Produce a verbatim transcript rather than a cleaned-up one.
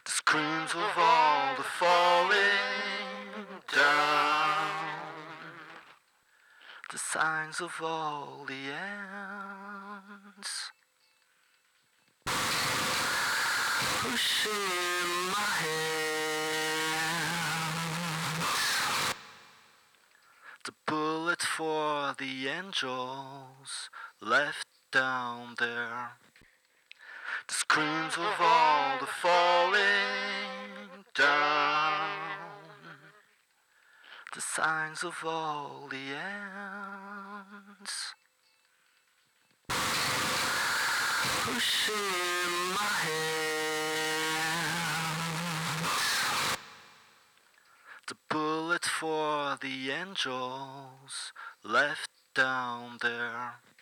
The screams of all the falling down, the signs of all the ends, pushing my hands. The bullets for the angels left down there. The screams of all the falling down, the signs of all the ends, pushing my hands. The bullets for the angels left down there.